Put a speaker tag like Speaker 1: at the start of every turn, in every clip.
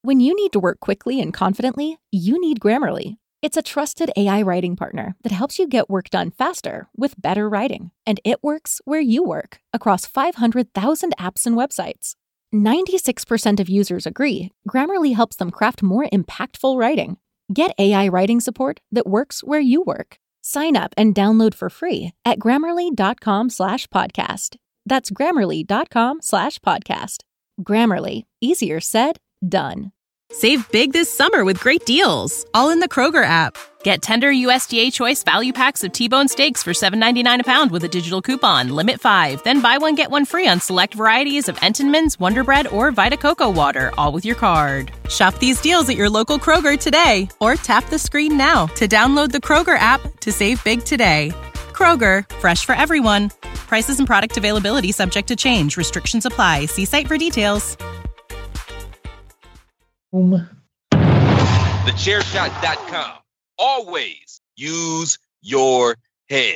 Speaker 1: When you need to work quickly and confidently, you need Grammarly. It's a trusted AI writing partner that helps you get work done faster with better writing. And it works where you work, across 500,000 apps and websites. 96% of users agree Grammarly helps them craft more impactful writing. Get AI writing support that works where you work. Sign up and download for free at Grammarly.com/podcast. That's Grammarly.com/podcast. Grammarly. Easier said, done.
Speaker 2: Save big this summer with great deals, all in the Kroger app. Get tender USDA Choice value packs of T-bone steaks for $7.99 a pound with a digital coupon. Limit 5. Then buy one, get one free on select varieties of Entenmann's, Wonder Bread, or Vita Coco Water, all with your card. Shop these deals at your local Kroger today, or tap the screen now to download the Kroger app to save big today. Kroger, fresh for everyone. Prices and product availability subject to change. Restrictions apply. See site for details.
Speaker 3: TheChairShot.com. Always use your head.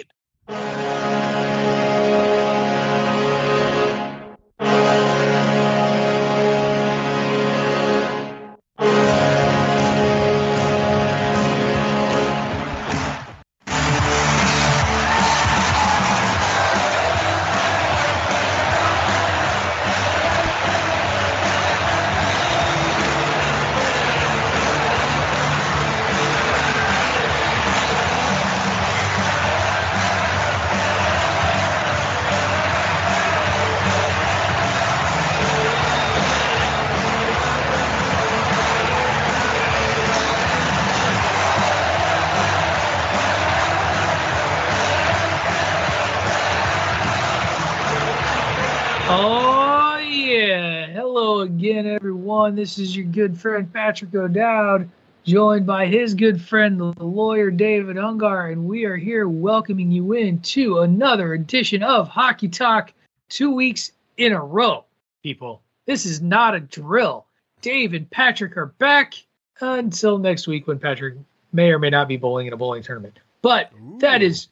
Speaker 4: Oh, yeah. Hello again, everyone. This is your good friend, Patrick O'Dowd, joined by his good friend, the lawyer, David Ungar, and we are here welcoming you into another edition of Hockey Talk 2 weeks in a row, people. This is not a drill. Dave and Patrick are back until next week when Patrick may or may not be bowling in a bowling tournament. But that is,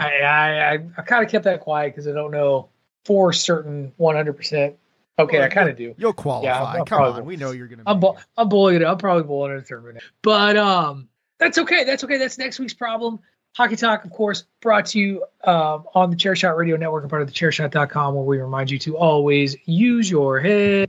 Speaker 4: I kind of kept that quiet because I don't know for certain 100%. Okay, I kind of do.
Speaker 5: You'll qualify.
Speaker 4: Yeah,
Speaker 5: Come on, we know you're going to.
Speaker 4: I'm bowling it. I'm probably bowling in a tournament. But that's okay. That's okay. That's next week's problem. Hockey Talk, of course, brought to you on the Chairshot Radio Network and part of the Chairshot.com, where we remind you to always use your head.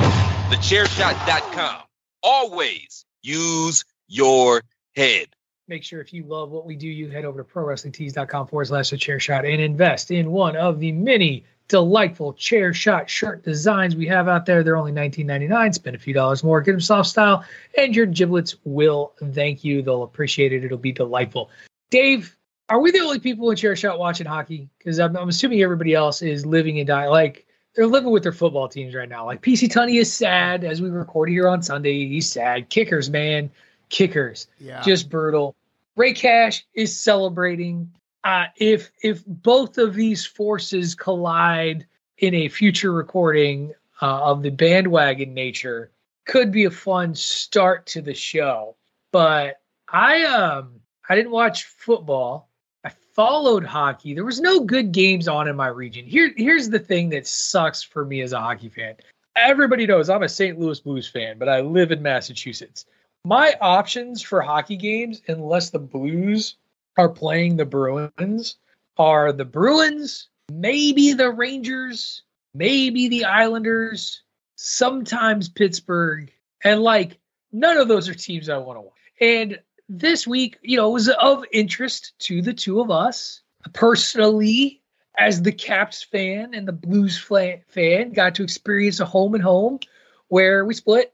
Speaker 3: TheChairShot.com. Always use your head.
Speaker 4: Make sure if you love what we do, you head over to ProWrestlingTees.com/thechairshot and invest in one of the many delightful chair shot shirt designs we have out there. They're only $19.99. Spend a few dollars more, get them soft style, and your giblets will thank you. They'll appreciate it. It'll be delightful. Dave, are we the only people in chair shot watching hockey? Because I'm assuming everybody else is living and dying. Like, they're living with their football teams right now. Like, PC Tunney is sad as we record here on Sunday. He's sad. Kickers, man. Kickers. Yeah. Just brutal. Ray Cash is celebrating. If both of these forces collide in a future recording of the bandwagon nature, could be a fun start to the show. But I didn't watch football. I followed hockey. There was no good games on in my region. Here's the thing that sucks for me as a hockey fan. Everybody knows I'm a St. Louis Blues fan, but I live in Massachusetts. My options for hockey games, unless the Blues are playing the Bruins, are the Bruins, maybe the Rangers, maybe the Islanders, sometimes Pittsburgh, and like none of those are teams I want to watch. And this week, it was of interest to the two of us. Personally, as the Caps fan and the Blues fan, got to experience a home and home where we split.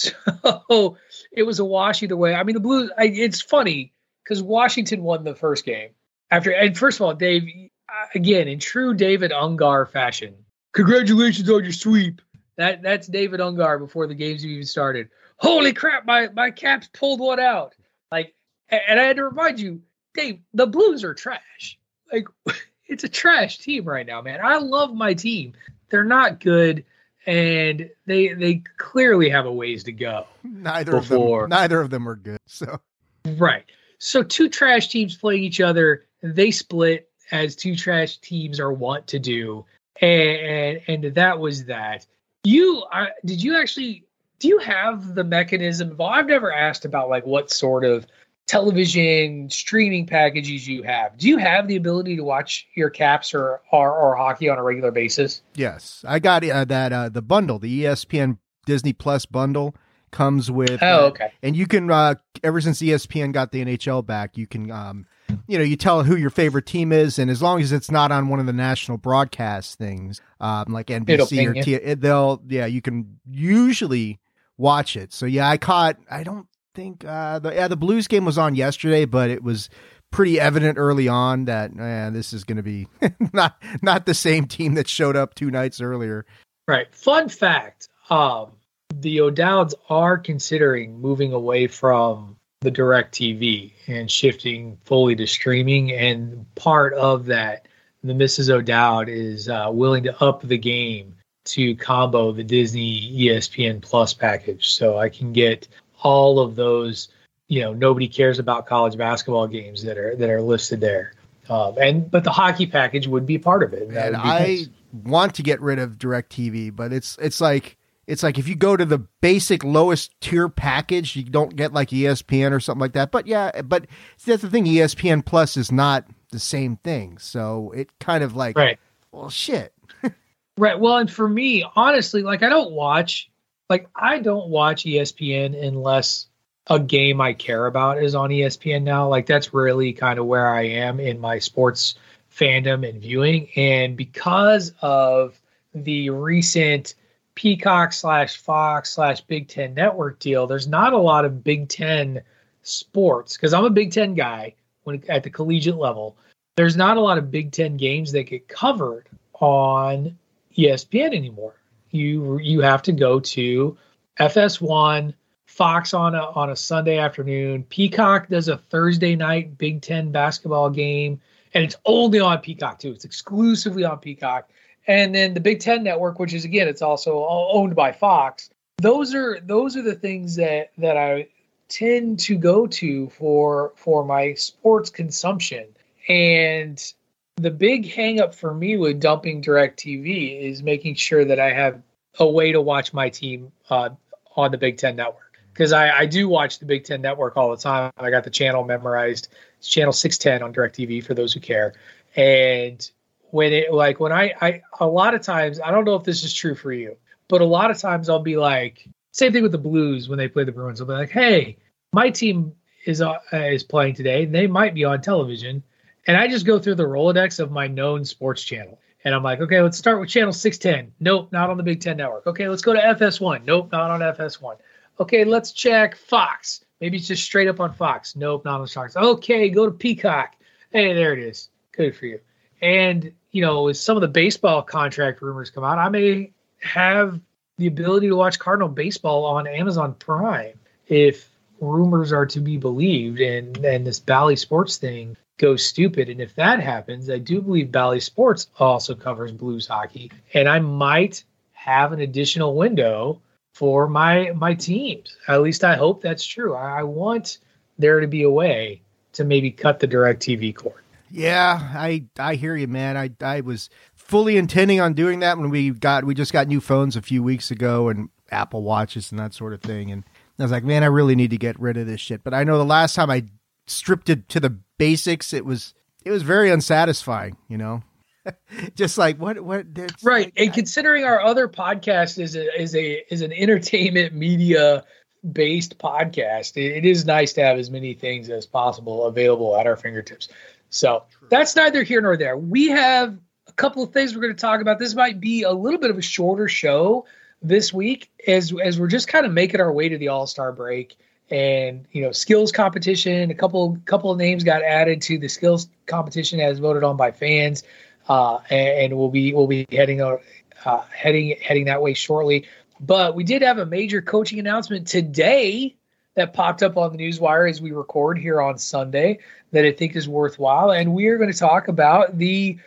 Speaker 4: So it was a wash either way. I mean, the Blues, it's funny because Washington won the first game. And first of all, Dave, again, in true David Ungar fashion, congratulations on your sweep. That's David Ungar before the games even started. Holy crap, my Caps pulled one out. Like, and I had to remind you, Dave, the Blues are trash. Like, it's a trash team right now, man. I love my team. They're not good. And they clearly have a ways to go.
Speaker 5: Neither of them are good. So
Speaker 4: right. So two trash teams playing each other, they split as two trash teams are wont to do. And that was that. Did you actually do you have the mechanism? I've never asked about like what sort of television streaming packages you have. Do you have the ability to watch your Caps or hockey on a regular basis?
Speaker 5: Yes, I got the bundle, the ESPN Disney Plus bundle comes with.
Speaker 4: Okay.
Speaker 5: And you can ever since ESPN got the NHL back, you can you tell who your favorite team is, and as long as it's not on one of the national broadcast things, like NBC or you can usually watch it. So yeah, I don't think the Blues game was on yesterday, but it was pretty evident early on that this is going to be not the same team that showed up 2 nights earlier.
Speaker 4: Right. Fun fact: the O'Dowds are considering moving away from the DirecTV and shifting fully to streaming. And part of that, the Mrs. O'Dowd is willing to up the game to combo the Disney ESPN Plus package. So I can get all of those, nobody cares about college basketball games that are listed there. But the hockey package would be part of it.
Speaker 5: And I want to get rid of DirecTV, but it's like if you go to the basic lowest tier package, you don't get like ESPN or something like that. But but that's the thing. ESPN Plus is not the same thing. So it kind of like,
Speaker 4: right.
Speaker 5: Well, shit.
Speaker 4: Right. Well, and for me, honestly, I don't watch ESPN unless a game I care about is on ESPN now. Like that's really kind of where I am in my sports fandom and viewing. And because of the recent Peacock /Fox /Big Ten Network deal, there's not a lot of Big Ten sports because I'm a Big Ten guy at the collegiate level. There's not a lot of Big Ten games that get covered on ESPN anymore. You have to go to FS1, Fox on a Sunday afternoon. Peacock does a Thursday night Big Ten basketball game, and it's only on Peacock too. It's exclusively on Peacock. And then the Big Ten Network, which is again, it's also owned by Fox. Those are the things that I tend to go to for my sports consumption. And the big hang up for me with dumping DirecTV is making sure that I have a way to watch my team on the Big Ten Network. Because I do watch the Big Ten Network all the time. I got the channel memorized. It's channel 610 on DirecTV for those who care. And when I a lot of times, I don't know if this is true for you, but a lot of times I'll be like, same thing with the Blues when they play the Bruins. I'll be like, hey, my team is playing today. They might be on television. And I just go through the Rolodex of my known sports channel. And I'm like, okay, let's start with channel 610. Nope, not on the Big Ten Network. Okay, let's go to FS1. Nope, not on FS1. Okay, let's check Fox. Maybe it's just straight up on Fox. Nope, not on Fox. Okay, go to Peacock. Hey, there it is. Good for you. And, as some of the baseball contract rumors come out, I may have the ability to watch Cardinal baseball on Amazon Prime if rumors are to be believed and this Bally Sports thing goes stupid. And if that happens, I do believe Bally Sports also covers Blues hockey. And I might have an additional window for my teams. At least I hope that's true. I want there to be a way to maybe cut the DirecTV cord.
Speaker 5: Yeah, I hear you, man. I was fully intending on doing that when we just got new phones a few weeks ago and Apple Watches and that sort of thing. And I was like, man, I really need to get rid of this shit. But I know the last time I stripped it to the basics, it was very unsatisfying, just like what right.
Speaker 4: Like, and considering our other podcast is an entertainment media based podcast, it is nice to have as many things as possible available at our fingertips. So that's neither here nor there. We have a couple of things we're going to talk about. This might be a little bit of a shorter show this week as we're just kind of making our way to the All-Star break and, skills competition. A couple of names got added to the skills competition as voted on by fans. And we'll be heading that way shortly. But we did have a major coaching announcement today that popped up on the newswire as we record here on Sunday that I think is worthwhile. And we are going to talk about the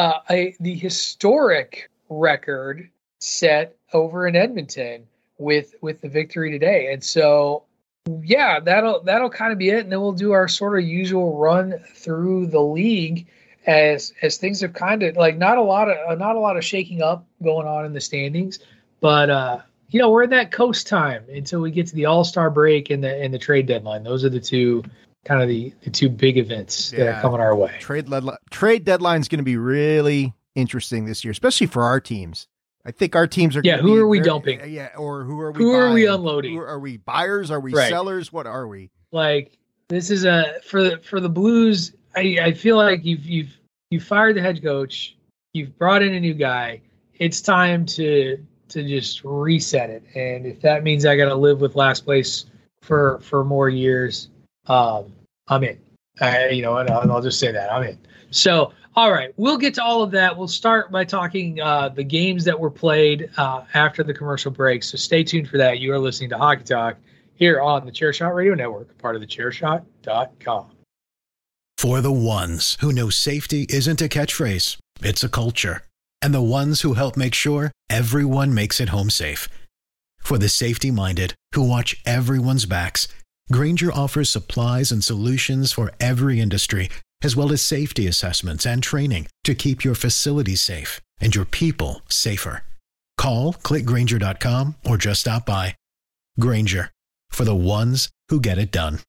Speaker 4: historic record set over in Edmonton with the victory today. And so, yeah, that'll kind of be it. And then we'll do our sort of usual run through the league as things have kind of not a lot of shaking up going on in the standings, but we're in that coast time until we get to the All-Star break and the trade deadline. Those are the two kind of the two big events that are coming our way.
Speaker 5: Trade deadline is going to be really interesting this year, especially for our teams. I think our teams are.
Speaker 4: Yeah, who are we dumping?
Speaker 5: Yeah, or who are we?
Speaker 4: Who are we unloading?
Speaker 5: Are we buyers? Are we sellers? What are we?
Speaker 4: Like, this is for the Blues. I feel like you've fired the head coach. You've brought in a new guy. It's time to just reset it. And if that means I got to live with last place for more years, I'm in. And I'll just say that I'm in. So, all right, we'll get to all of that. We'll start by talking the games that were played after the commercial break. So stay tuned for that. You are listening to Hockey Talk here on the Chairshot Radio Network, part of the Chairshot.com.
Speaker 6: For the ones who know safety isn't a catchphrase, it's a culture. And the ones who help make sure everyone makes it home safe. For the safety-minded who watch everyone's backs, Grainger offers supplies and solutions for every industry, as well as safety assessments and training to keep your facilities safe and your people safer. Call, click Grainger.com, or just stop by. Grainger, for the ones who get it done.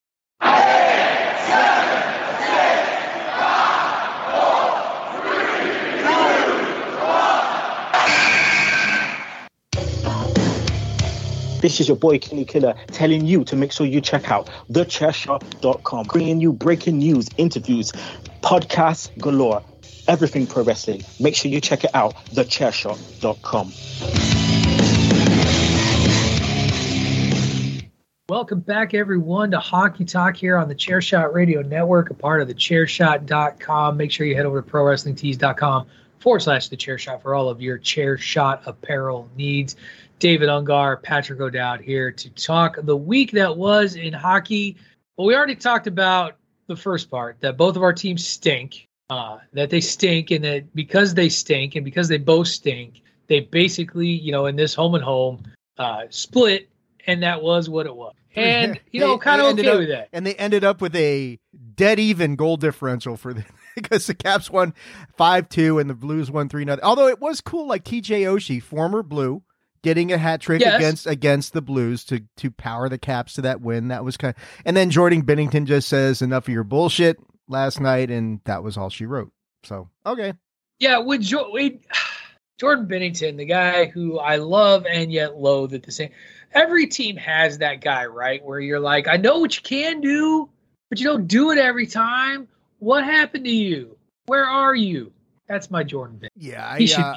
Speaker 7: This is your boy Kenny Killer telling you to make sure you check out thechairshot.com, bringing you breaking news, interviews, podcasts galore, everything pro wrestling. Make sure you check it out, thechairshot.com.
Speaker 4: Welcome back, everyone, to Hockey Talk here on the Chairshot Radio Network, a part of the Chairshot.com. Make sure you head over to ProWrestlingTees.com/thechairshot for all of your Chairshot apparel needs. David Ungar, Patrick O'Dowd here to talk the week that was in hockey. Well, we already talked about the first part, that both of our teams stink, that they stink, and that because they stink and because they both stink, they basically, in this home and home split, and that was what it was. And, kind of okay with that.
Speaker 5: And they ended up with a dead even goal differential because the Caps won 5-2 and the Blues won 3-0. Although it was cool, like TJ Oshie, former Blue, getting a hat trick against the Blues to power the Caps to that win. That was and then Jordan Binnington just says enough of your bullshit last night, and that was all she wrote. So, okay.
Speaker 4: Yeah, with Jordan Binnington, the guy who I love and yet loathe at the same. Every team has that guy, right? Where you're like, I know what you can do, but you don't do it every time. What happened to you? Where are you? That's my Jordan Binnington.
Speaker 5: Yeah,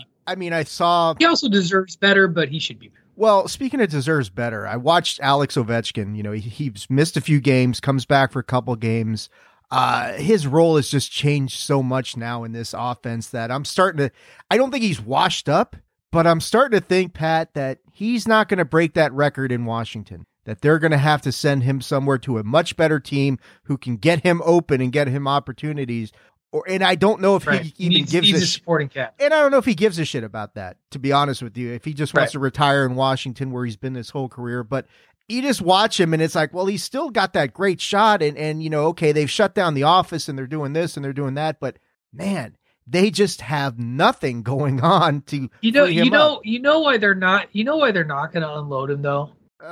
Speaker 5: I saw...
Speaker 4: He also deserves better, but he should be better.
Speaker 5: Well, speaking of deserves better, I watched Alex Ovechkin. He's missed a few games, comes back for a couple games. His role has just changed so much now in this offense that I don't think he's washed up, but I'm starting to think, Pat, that he's not going to break that record in Washington, that they're going to have to send him somewhere to a much better team who can get him open and get him opportunities. And I don't know if he even gives a
Speaker 4: supporting cat.
Speaker 5: And I don't know if he gives a shit about that, to be honest with you. If he just wants to retire in Washington where he's been his whole career. But you just watch him and it's like, well, he's still got that great shot. And okay, they've shut down the office and they're doing this and they're doing that. But man, they just have nothing going on to
Speaker 4: you know why they're not going to unload him though.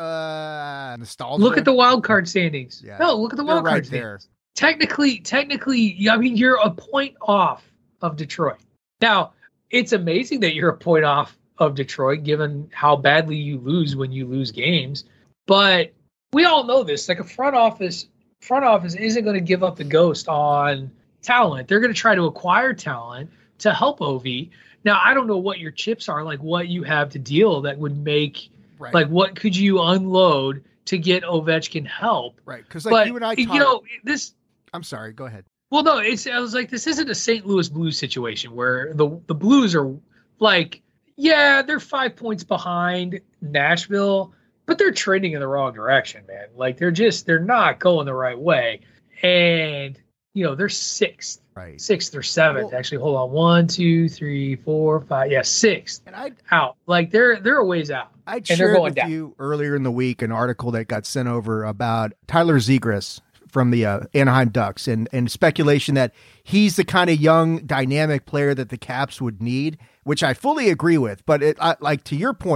Speaker 5: Nostalgia.
Speaker 4: Look at the wild card standings. Yeah. No, look at the wild card standings. There. Technically, you're a point off of Detroit. Now, it's amazing that you're a point off of Detroit, given how badly you lose when you lose games. But we all know this. Like, a front office isn't going to give up the ghost on talent. They're going to try to acquire talent to help Ovi. Now, I don't know what your chips are, like what you have to deal that would make, like, what could you unload to get Ovechkin help?
Speaker 5: Right, because you and I talked,
Speaker 4: this.
Speaker 5: I'm sorry, go ahead.
Speaker 4: Well, no, I was like, this isn't a St. Louis Blues situation where the Blues are like, yeah, they're 5 points behind Nashville, but they're trending in the wrong direction, man. Like, they're not going the right way. And, they're sixth. Right. Sixth or seventh. Well, actually, hold on. 1, 2, 3, 4, 5. Yeah, sixth. And out. Like, they're a ways out.
Speaker 5: I shared with you earlier in the week an article that got sent over about Tyler Zegras from the Anaheim Ducks and speculation that he's the kind of young, dynamic player that the Caps would need, which I fully agree with. But to your point,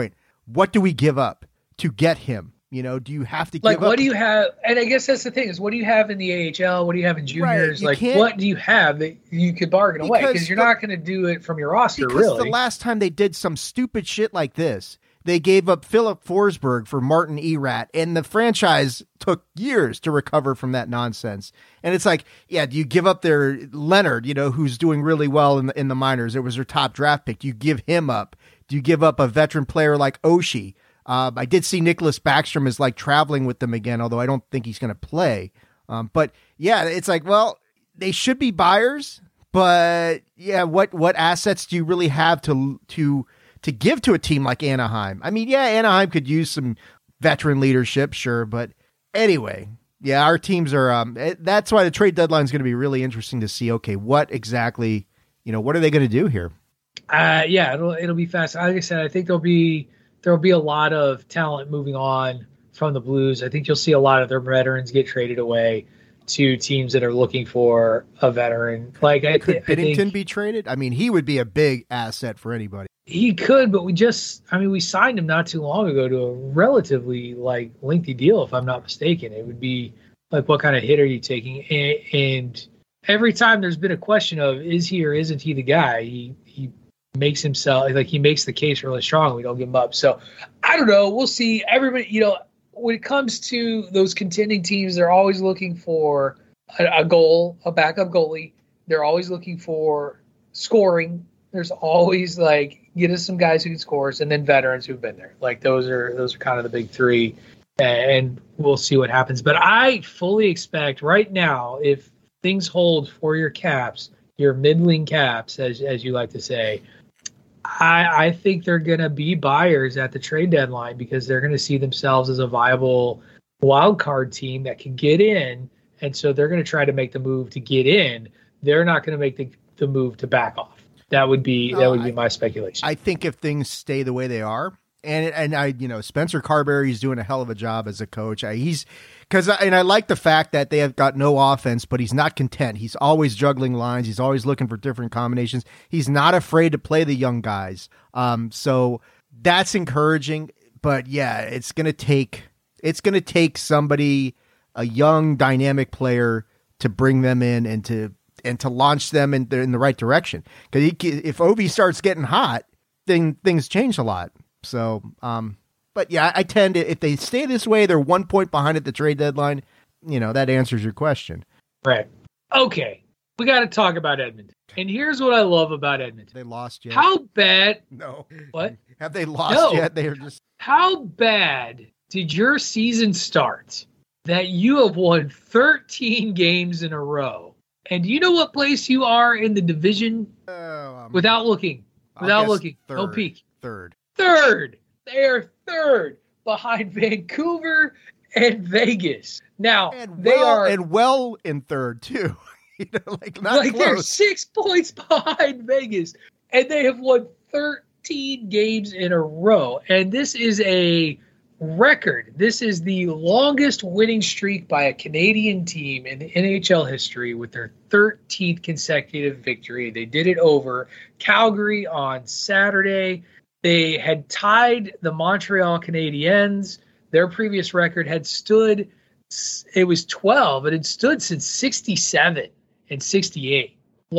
Speaker 5: what do we give up to get him? You know, do you have to
Speaker 4: like
Speaker 5: give up?
Speaker 4: What do you have? And I guess that's the thing is, what do you have in the AHL? What do you have in juniors?
Speaker 5: Right,
Speaker 4: what do you have that you could bargain away? Because you're not going to do it from your roster, really.
Speaker 5: The last time they did some stupid shit like this, they gave up Philip Forsberg for Martin Erat, and the franchise took years to recover from that nonsense. And it's like, yeah, do you give up their Leonard, you know, who's doing really well in the minors? It was their top draft pick. Do you give him up? Do you give up a veteran player like Oshie? I did see Nicholas Backstrom is like traveling with them again, although I don't think he's going to play. But yeah, it's like, well, they should be buyers, but yeah, what assets do you really have to give to a team like Anaheim? I mean, yeah, Anaheim could use some veteran leadership, sure, but anyway, yeah, our teams are. That's why the trade deadline is going to be really interesting to see. Okay, what exactly, you know, what are they going to do here?
Speaker 4: Yeah, it'll be fast. Like I said, I think there'll be a lot of talent moving on from the Blues. I think you'll see a lot of their veterans get traded away to teams that are looking for a veteran. Like,
Speaker 5: could Binnington be traded? I mean, he would be a big asset for anybody.
Speaker 4: He could, but we signed him not too long ago to a relatively lengthy deal, if I'm not mistaken. It would be like, what kind of hit are you taking? And every time there's been a question of, is he or isn't he the guy? He makes himself he makes the case really strong. We don't give him up. So I don't know. We'll see. Everybody, you know, when it comes to those contending teams, they're always looking for a goal, a backup goalie. They're always looking for scoring. There's always get us some guys who can score, and then veterans who've been there. Those are kind of the big three, and we'll see what happens. But I fully expect right now, if things hold for your Caps, your middling Caps, as you like to say, I think they're going to be buyers at the trade deadline because they're going to see themselves as a viable wild card team that can get in. And so they're going to try to make the move to get in. They're not going to make the move to back off. That would be my speculation.
Speaker 5: I think if things stay the way they are, and I, you know, Spencer Carberry's doing a hell of a job as a coach. I like the fact that they have got no offense, but he's not content. He's always juggling lines. He's always looking for different combinations. He's not afraid to play the young guys. So that's encouraging. But yeah, it's gonna take somebody, a young dynamic player, to bring them in and to launch them in the right direction. Because if Ovi starts getting hot, then things change a lot. So, but yeah, I tend to, if they stay this way, they're 1 point behind at the trade deadline. You know, that answers your question.
Speaker 4: Right. Okay. We got to talk about Edmonton. And here's what I love about Edmonton.
Speaker 5: They lost yet?
Speaker 4: How bad?
Speaker 5: No.
Speaker 4: What?
Speaker 5: Have they lost yet? They are just.
Speaker 4: How bad did your season start that you have won 13 games in a row? And do you know what place you are in the division? Without looking. No peek.
Speaker 5: Third.
Speaker 4: They are third behind Vancouver and Vegas. Now they are
Speaker 5: in third too. You know, not close.
Speaker 4: They're 6 points behind Vegas, and they have won 13 games in a row. And this is a record. This is the longest winning streak by a Canadian team in the NHL history, with their 13th consecutive victory. They did it over Calgary on Saturday. They had tied the Montreal Canadiens. Their previous record had stood, it was 12. It had stood since 67 and 68.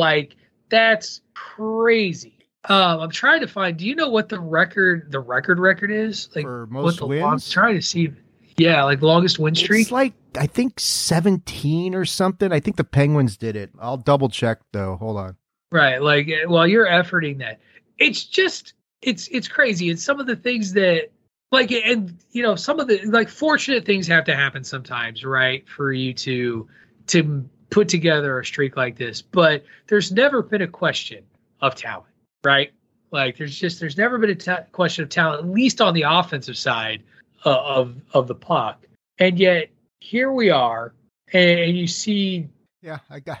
Speaker 4: That's crazy. I'm trying to find, do you know what the record is?
Speaker 5: For most wins?
Speaker 4: I'm trying to see. Yeah, longest win streak.
Speaker 5: It's I think 17 or something. I think the Penguins did it. I'll double check though. Hold on.
Speaker 4: Right. While you're efforting that, it's just, it's crazy. And some of the things that some of the fortunate things have to happen sometimes, right? For you to put together a streak like this, but there's never been a question of talent, right? There's never been a question of talent, at least on the offensive side of the puck. And yet here we are, and you see.
Speaker 5: Yeah,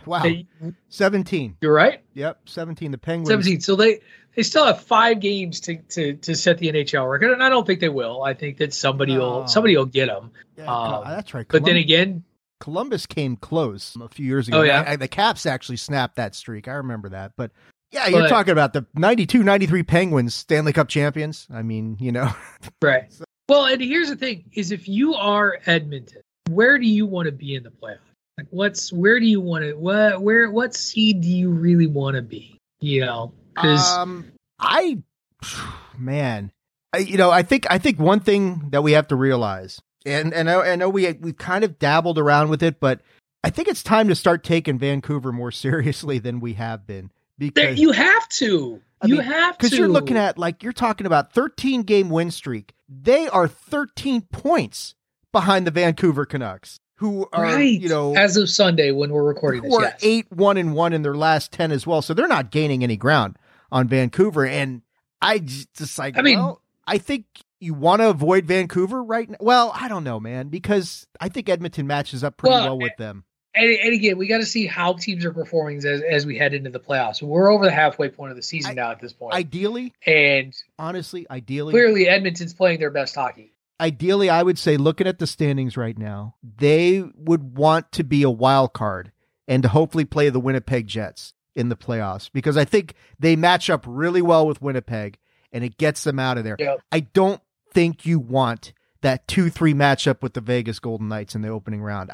Speaker 5: 17.
Speaker 4: You're right.
Speaker 5: Yep, 17. The Penguins.
Speaker 4: 17. So they still have 5 games to set the NHL record, and I don't think they will. I think that somebody will get them.
Speaker 5: Yeah, that's right.
Speaker 4: But then again,
Speaker 5: Columbus came close a few years ago.
Speaker 4: Oh yeah,
Speaker 5: the Caps actually snapped that streak. I remember that. But Yeah, you're talking about the 92, 93 Penguins, Stanley Cup champions. I mean,
Speaker 4: Right. Well, and here's the thing, is if you are Edmonton, where do you want to be in the playoffs? Like, where do you want to, what seed do you really want to be? Because
Speaker 5: I think one thing that we have to realize, and I know we've kind of dabbled around with it, but I think it's time to start taking Vancouver more seriously than we have been. Because
Speaker 4: you have to.
Speaker 5: Because you're looking at, you're talking about 13-game win streak. They are 13 points behind the Vancouver Canucks, who are,
Speaker 4: as of Sunday when we're recording this,
Speaker 5: who are 8-1-1 in their last 10 as well. So they're not gaining any ground on Vancouver. And I think you want to avoid Vancouver right now. Well, I don't know, man, because I think Edmonton matches up pretty well with them.
Speaker 4: And again, we got to see how teams are performing as we head into the playoffs. We're over the halfway point of the season now at this point.
Speaker 5: Ideally,
Speaker 4: clearly Edmonton's playing their best hockey.
Speaker 5: Ideally, I would say, looking at the standings right now, they would want to be a wild card and to hopefully play the Winnipeg Jets in the playoffs, because I think they match up really well with Winnipeg and it gets them out of there.
Speaker 4: Yep.
Speaker 5: I don't think you want that 2-3 matchup with the Vegas Golden Knights in the opening round.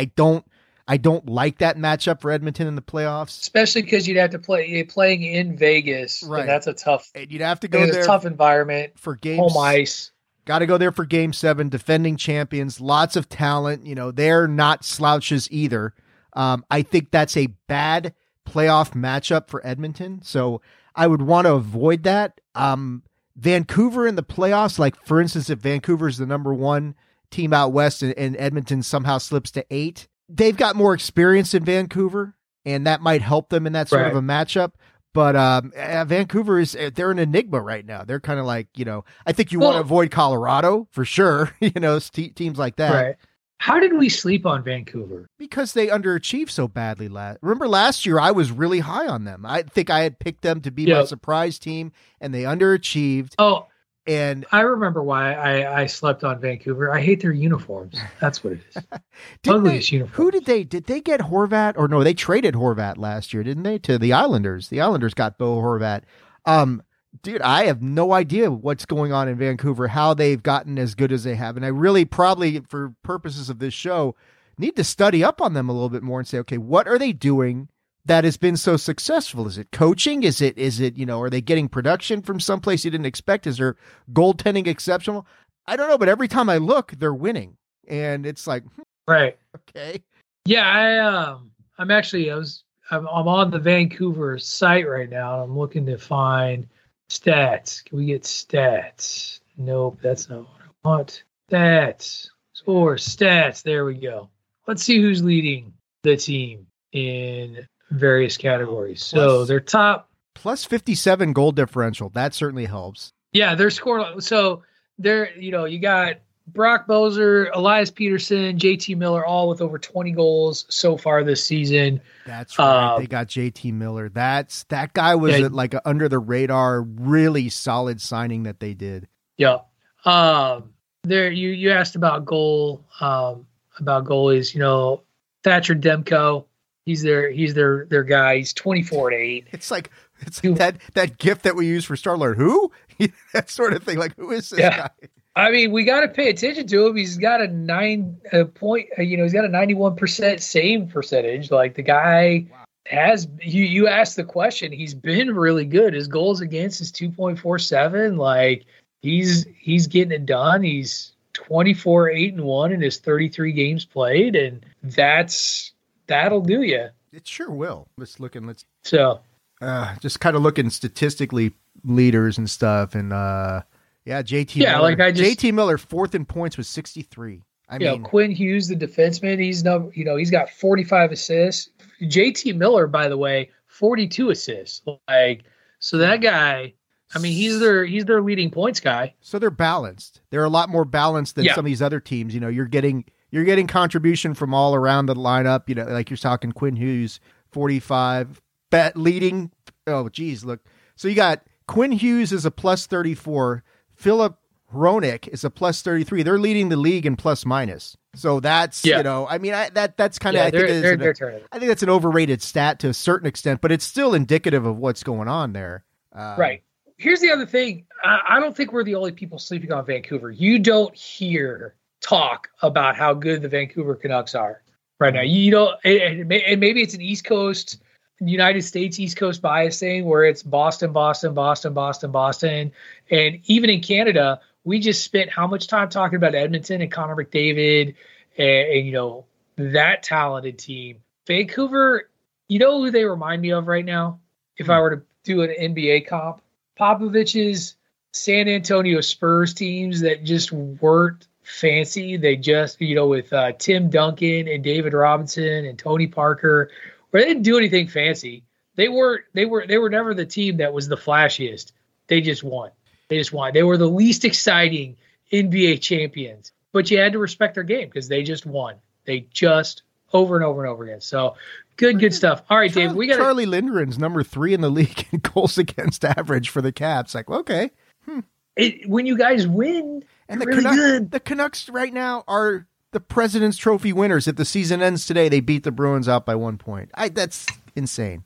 Speaker 5: I don't like that matchup for Edmonton in the playoffs,
Speaker 4: especially because you'd have to playing in Vegas.
Speaker 5: Right,
Speaker 4: and that's a tough.
Speaker 5: And you'd have to go there.
Speaker 4: It's a tough environment
Speaker 5: for games.
Speaker 4: Home ice.
Speaker 5: Got to go there for Game 7. Defending champions, lots of talent. They're not slouches either. I think that's a bad playoff matchup for Edmonton, so I would want to avoid that. Vancouver in the playoffs, for instance, if Vancouver's the number 1 team out west and Edmonton somehow slips to 8. They've got more experience in Vancouver, and that might help them in that sort of a matchup. But Vancouver they're an enigma right now. They're kind of I think you want to avoid Colorado for sure, teams like that.
Speaker 4: Right. How did we sleep on Vancouver?
Speaker 5: Because they underachieved so badly. Remember last year, I was really high on them. I think I had picked them to be my surprise team, and they underachieved.
Speaker 4: Oh,
Speaker 5: and
Speaker 4: I remember why I slept on Vancouver. I hate their uniforms. That's what it is. Ugliest uniforms.
Speaker 5: Who did they get Horvat? Or no, they traded Horvat last year, didn't they? To the Islanders. The Islanders got Bo Horvat. Dude, I have no idea what's going on in Vancouver, how they've gotten as good as they have. And I really probably, for purposes of this show, need to study up on them a little bit more and say, okay, what are they doing that has been so successful? Is it coaching? Is it, are they getting production from someplace you didn't expect? Is their goaltending exceptional? I don't know, but every time I look, they're winning. And it's like,
Speaker 4: right.
Speaker 5: Okay.
Speaker 4: Yeah, I'm on the Vancouver site right now. I'm looking to find stats. Can we get stats? Nope, that's not what I want. Stats. Score stats. There we go. Let's see who's leading the team in various categories. So they're top.
Speaker 5: Plus 57 goal differential. That certainly helps.
Speaker 4: Yeah, they're scoring. So they're, you got Brock Boeser, Elias Peterson, JT Miller, all with over 20 goals so far this season.
Speaker 5: That's right. They got JT Miller. That guy was like a under the radar, really solid signing that they did.
Speaker 4: Yeah. There you asked about about goalies. Thatcher Demko. He's their guy. He's 24-8.
Speaker 5: It's that gift that we use for Star-Lord. Who? That sort of thing. Like, who is this guy?
Speaker 4: I mean, we got to pay attention to him. He's got a 91% save percentage. Like, the guy has, you asked the question, he's been really good. His goals against is 2.47. Like, he's getting it done. He's 24-8-1 in his 33 games played. And that'll do you.
Speaker 5: It sure will. Just kind of looking statistically leaders and stuff. And, JT Miller. JT Miller, 4th in points with 63. I mean,
Speaker 4: Quinn Hughes, the defenseman, he's got 45 assists. JT Miller, by the way, 42 assists. So that guy, I mean, he's their leading points guy.
Speaker 5: So they're balanced. They're a lot more balanced than some of these other teams. You're getting contribution from all around the lineup. Like you're talking Quinn Hughes, 45, leading. Oh, geez, look. So you got Quinn Hughes is a plus 34. Philip Hronek is a plus 33. They're leading the league in plus minus. So that's, you know, I mean, that's kind of, I think that's an overrated stat to a certain extent, but it's still indicative of what's going on there.
Speaker 4: Right. Here's the other thing. I don't think we're the only people sleeping on Vancouver. You don't hear talk about how good the Vancouver Canucks are right now. You know, and maybe it's an East Coast, United States East Coast bias thing where it's Boston, Boston, Boston, Boston, Boston. And even in Canada, we just spent how much time talking about Edmonton and Connor McDavid and you know, that talented team. Vancouver, you know who they remind me of right now? If I were to do an NBA comp, Popovich's San Antonio Spurs teams that just weren't fancy. They just, you know, with Tim Duncan and David Robinson and Tony Parker, where they didn't do anything fancy. They were never the team that was the flashiest. They just won. They were the least exciting NBA champions, but you had to respect their game because they just won. They just over and over and over again. So good stuff. All right, Dave, we got
Speaker 5: Charlie Lindgren's number 3 in the league in goals against average for the Caps. Like, okay.
Speaker 4: When you guys win,
Speaker 5: and the
Speaker 4: really good.
Speaker 5: The Canucks right now are the President's Trophy winners. If the season ends today, they beat the Bruins out by 1 point. That's insane.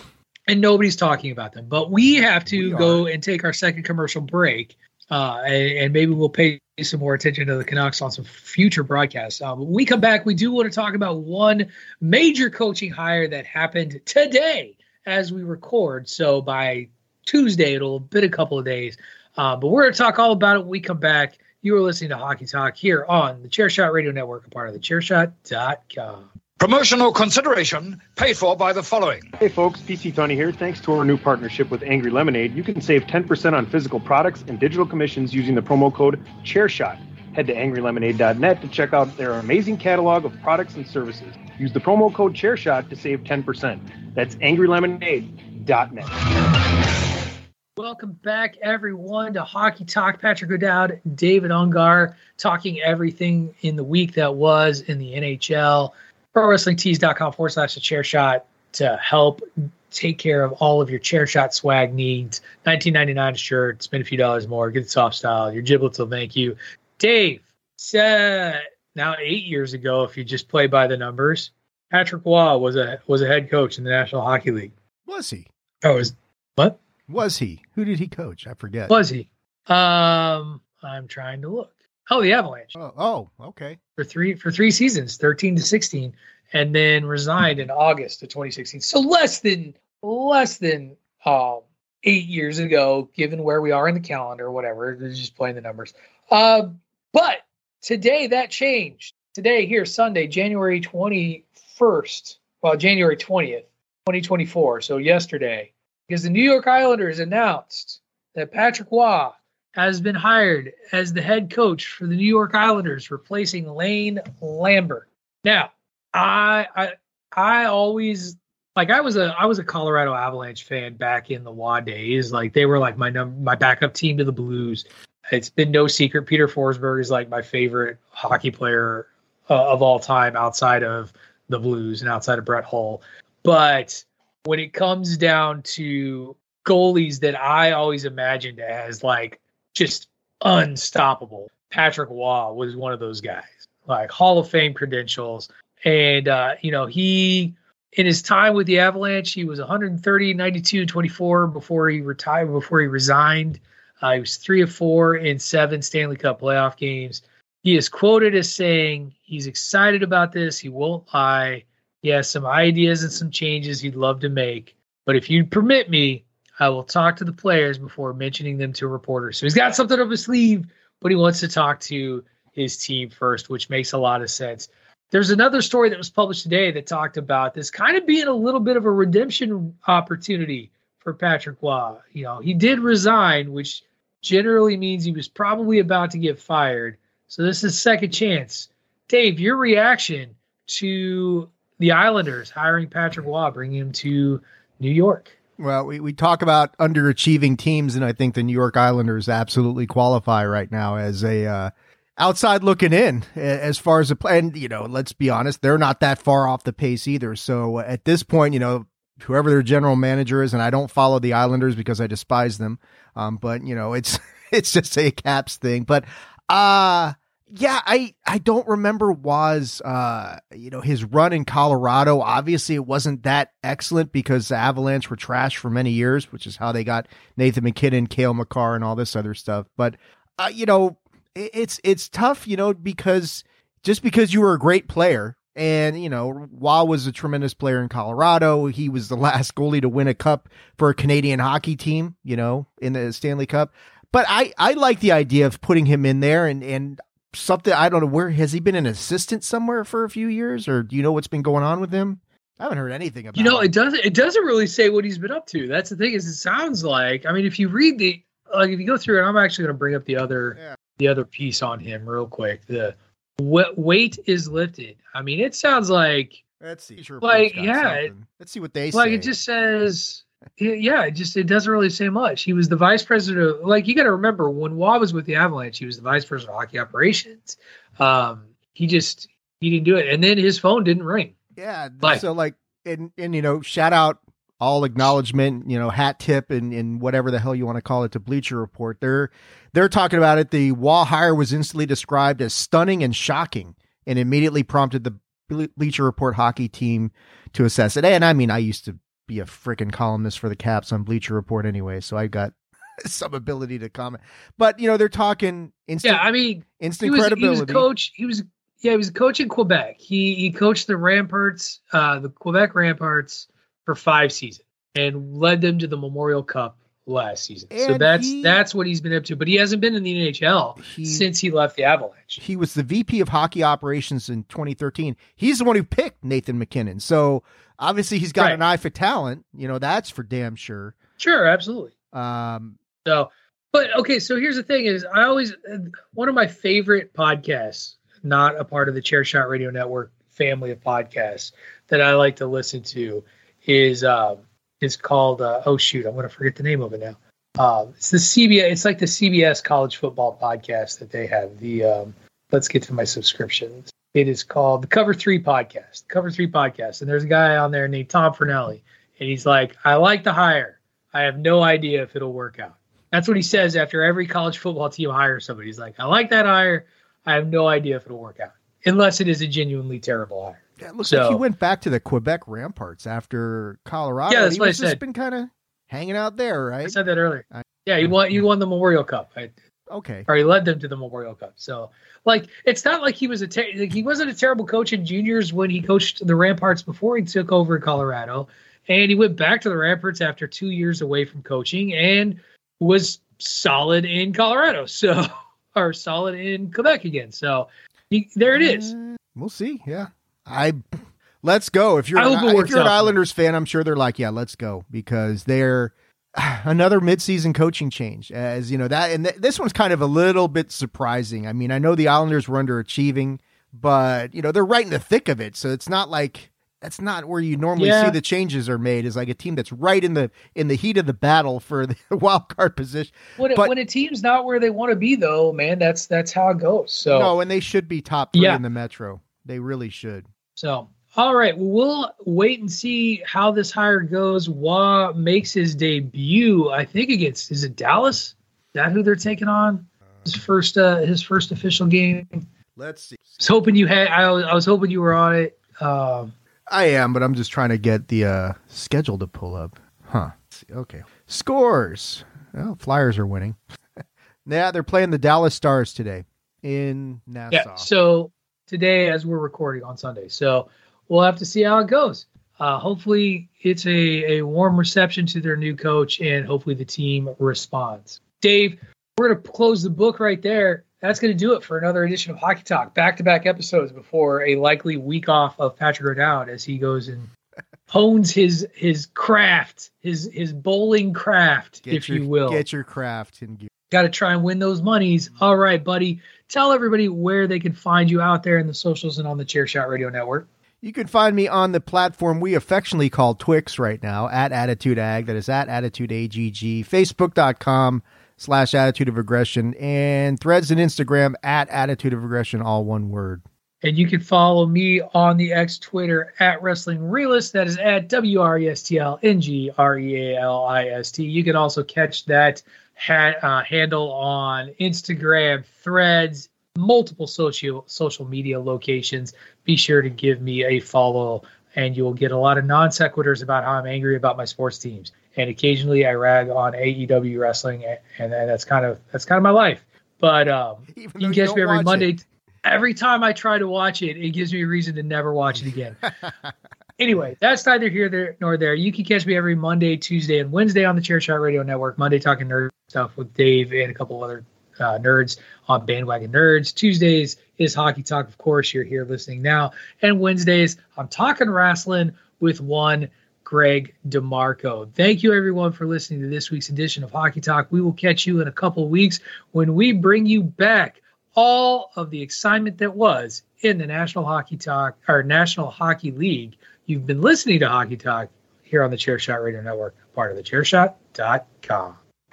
Speaker 4: And nobody's talking about them. But we have to go and take our second commercial break, and maybe we'll pay some more attention to the Canucks on some future broadcasts. When we come back, we do want to talk about one major coaching hire that happened today as we record. So by Tuesday, it'll have been a couple of days. But we're going to talk all about it when we come back. You are listening to Hockey Talk here on the Chairshot Radio Network, a part of the Chairshot.com.
Speaker 8: Promotional consideration paid for by the following.
Speaker 9: Hey folks, PC Tony here. Thanks to our new partnership with Angry Lemonade, you can save 10% on physical products and digital commissions using the promo code ChairShot. Head to angrylemonade.net to check out their amazing catalog of products and services. Use the promo code ChairShot to save 10%. That's angrylemonade.net.
Speaker 4: Welcome back, everyone, to Hockey Talk. Patrick O'Dowd, David Ungar, talking everything in the week that was in the NHL. ProWrestlingTees.com/thechairshot to help take care of all of your Chairshot swag needs. $19.99 a shirt. Spend a few dollars more. Get the soft style. Your giblets will thank you. Dave said now 8 years ago, if you just play by the numbers, Patrick Roy was a head coach in the National Hockey League.
Speaker 5: Was he?
Speaker 4: Oh, what?
Speaker 5: Was he? Who did he coach? I forget.
Speaker 4: Was he? I'm trying to look. Oh, the Avalanche.
Speaker 5: Oh, okay.
Speaker 4: For three seasons, 13 to 16, and then resigned in August of 2016. So less than 8 years ago, given where we are in the calendar, whatever. They're just playing the numbers. But today that changed. Today, here, Sunday, January 21st. Well, January 20th, 2024. So yesterday, because the New York Islanders announced that Patrick Roy has been hired as the head coach for the New York Islanders, replacing Lane Lambert. Now, I always like I was a Colorado Avalanche fan back in the Waugh days. Like they were like my backup team to the Blues. It's been no secret Peter Forsberg is like my favorite hockey player of all time outside of the Blues and outside of Brett Hull. But when it comes down to goalies that I always imagined as like just unstoppable, Patrick Roy was one of those guys, like Hall of Fame credentials. And, he, in his time with the Avalanche, he was 130, 92, 24 before he retired, before he resigned. He was 3 of 4 in 7 Stanley Cup playoff games. He is quoted as saying he's excited about this. He won't lie. He has some ideas and some changes he'd love to make. But if you permit me, I will talk to the players before mentioning them to reporters. So he's got something up his sleeve, but he wants to talk to his team first, which makes a lot of sense. There's another story that was published today that talked about this kind of being a little bit of a redemption opportunity for Patrick Roy. You know, he did resign, which generally means he was probably about to get fired. So this is second chance. Dave, your reaction to the Islanders hiring Patrick Roy, bringing him to New York?
Speaker 5: Well, we talk about underachieving teams, and I think the New York Islanders absolutely qualify right now as a outside looking in as far as the play. And, let's be honest, they're not that far off the pace either. So at this point, whoever their general manager is, and I don't follow the Islanders because I despise them. But, it's it's just a Caps thing. But yeah, I don't remember was his run in Colorado. Obviously, it wasn't that excellent because the Avalanche were trash for many years, which is how they got Nathan MacKinnon, Cale Makar, and all this other stuff. But it's tough, because just because you were a great player. And, Wah was a tremendous player in Colorado. He was the last goalie to win a cup for a Canadian hockey team, in the Stanley Cup. But I like the idea of putting him in there and something. I don't know, where has he been an assistant somewhere for a few years, or do you know what's been going on with him? I haven't heard anything about
Speaker 4: it. It doesn't really say what he's been up to. That's the thing, is it sounds like, if you read if you go through it, I'm actually going to bring up the other piece on him real quick. The weight is lifted. It sounds like,
Speaker 5: let's see.
Speaker 4: Let's
Speaker 5: see what they say.
Speaker 4: Like, it just says, it doesn't really say much. He was the vice president of, you got to remember, when Wah was with the Avalanche, he was the vice president of hockey operations. He didn't do it, and then his phone didn't ring.
Speaker 5: Yeah. And shout out, all acknowledgement, hat tip and whatever the hell you want to call it, to Bleacher Report. They're talking about it. The Wah hire was instantly described as stunning and shocking, and immediately prompted the Bleacher Report hockey team to assess it. And I used to be a freaking columnist for the Caps on Bleacher Report anyway, so I got some ability to comment. But they're talking instant credibility.
Speaker 4: He was a coach. He was a coach in Quebec. He coached the Ramparts, the Quebec Ramparts, for 5 seasons and led them to the Memorial Cup last season. And so that's what he's been up to. But he hasn't been in the NHL since he left the Avalanche.
Speaker 5: He was the VP of hockey operations in 2013. He's the one who picked Nathan MacKinnon. So obviously he's got an eye for talent. That's for damn sure.
Speaker 4: Sure, absolutely. So here's the thing: is one of my favorite podcasts, not a part of the Chairshot Radio Network family of podcasts, that I like to listen to, is called I'm going to forget the name of it now. It's the CBS. It's like the CBS college football podcast that they have. Let's get to my subscriptions. It is called the Cover 3 Podcast. And there's a guy on there named Tom Fernelli, and he's like, I like the hire. I have no idea if it'll work out. That's what he says after every college football team hires somebody. He's like, I like that hire. I have no idea if it'll work out, unless it is a genuinely terrible hire.
Speaker 5: Yeah, it looks like he went back to the Quebec Ramparts after Colorado.
Speaker 4: Yeah, that's what I said.
Speaker 5: Just been kind of hanging out there, right?
Speaker 4: I said that earlier. He won the Memorial Cup.
Speaker 5: Okay.
Speaker 4: Or he led them to the Memorial Cup. So, it's not like he was he wasn't a terrible coach in juniors when he coached the Ramparts before he took over in Colorado, and he went back to the Ramparts after 2 years away from coaching and was solid in Colorado. Or solid in Quebec again. So, there it is.
Speaker 5: We'll see. Yeah. Let's go. If you're an Islanders fan, I'm sure they're like, yeah, let's go, because they're another midseason coaching change, as that. And this one's kind of a little bit surprising. I know the Islanders were underachieving, but they're right in the thick of it. So it's not like, that's not where you normally see the changes are made, is like a team that's right in the heat of the battle for the wild card position.
Speaker 4: When a team's not where they want to be, though, man, that's how it goes. So
Speaker 5: no, and they should be top 3 in the Metro. They really should.
Speaker 4: So, all right, we'll wait and see how this hire goes. Wah makes his debut, I think, against, is it Dallas? Is that who they're taking on? His first official game.
Speaker 5: Let's see.
Speaker 4: I was hoping you were on it.
Speaker 5: I am, but I'm just trying to get the schedule to pull up. Huh. Okay. Scores. Well, Flyers are winning. Yeah, they're playing the Dallas Stars today in Nassau.
Speaker 4: Yeah, so today, as we're recording on Sunday. So we'll have to see how it goes. Hopefully it's a warm reception to their new coach, and hopefully the team responds. Dave, we're going to close the book right there. That's going to do it for another edition of Hockey Talk. Back-to-back episodes before a likely week off of Patrick O'Dowd as he goes and hones his craft, his bowling craft, you will.
Speaker 5: Get your craft in gear.
Speaker 4: Got to try and win those monies. All right, buddy. Tell everybody where they can find you out there in the socials and on the Chairshot Radio Network.
Speaker 5: You can find me on the platform we affectionately call Twix right now, at AttitudeAg. That is at AttitudeAGG. Facebook.com/Attitude of Aggression, and Threads and Instagram at Attitude of Aggression, all one word.
Speaker 4: And you can follow me on the X Twitter at Wrestling Realist. That is at WRESTLNGREALIST. You can also catch that handle on Instagram, Threads, multiple social media locations. Be sure to give me a follow, and you'll get a lot of non sequiturs about how I'm angry about my sports teams. And occasionally I rag on AEW wrestling, and that's kind of my life. But you can catch me every Monday. Every time I try to watch it, it gives me a reason to never watch it again. Anyway, that's neither here nor there. You can catch me every Monday, Tuesday, and Wednesday on the Chairshot Radio Network. Monday talking nerd stuff with Dave and a couple other nerds on Bandwagon Nerds. Tuesdays is Hockey Talk, of course. You're here listening now. And Wednesdays, I'm talking wrestling with one Greg DeMarco. Thank you, everyone, for listening to this week's edition of Hockey Talk. We will catch you in a couple of weeks when we bring you back all of the excitement that was in the National Hockey League. You've been listening to Hockey Talk here on the Chairshot Radio Network, part of the Chairshot.com.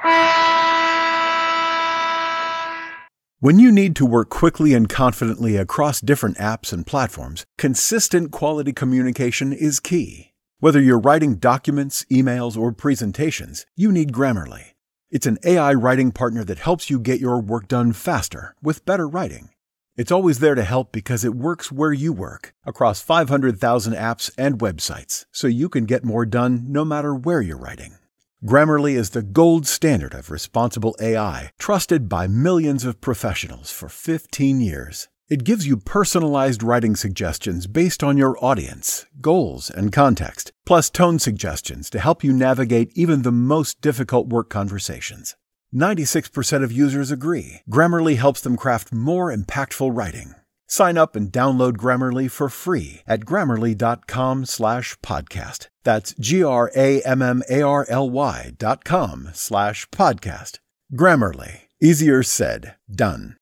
Speaker 10: When you need to work quickly and confidently across different apps and platforms, consistent quality communication is key. Whether you're writing documents, emails, or presentations, you need Grammarly. It's an AI writing partner that helps you get your work done faster with better writing. It's always there to help because it works where you work, across 500,000 apps and websites, so you can get more done no matter where you're writing. Grammarly is the gold standard of responsible AI, trusted by millions of professionals for 15 years. It gives you personalized writing suggestions based on your audience, goals, and context, plus tone suggestions to help you navigate even the most difficult work conversations. 96% of users agree. Grammarly helps them craft more impactful writing. Sign up and download Grammarly for free at Grammarly.com/podcast. That's GRAMMARLY.com/podcast. Grammarly. Easier said, done.